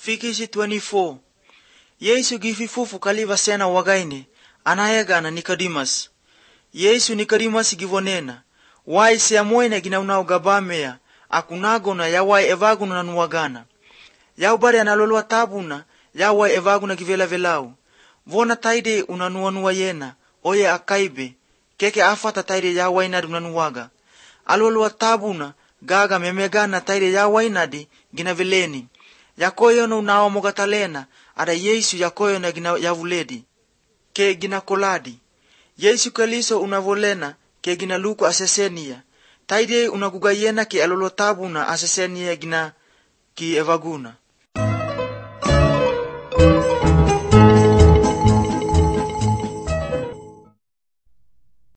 Fikisi 24. Yesu gififufu kaliva sena wagaine, anayega na Nikodimas. Yesu Nikodimas givonena, wai se amoine ginaunau gabamea, akunagona yawai evaguna na nuwagana. Yaubari analolua tabuna, yawai evaguna givela velau. Vona taide unanuanua yena, oye akaibe, keke afata taide yawai nadi unanuwaga. Alolua tabuna, gaga memegana taide yawai nadi gina veleni. Yakoyo no unawa mogatalena, ada Yesu yakoyo na gina yavuledi, ke gina koladi. Yesu kaliso unavolena, ke gina luku asesenia. Taide unagugayena ke alolotabuna asesenia gina ki evaguna.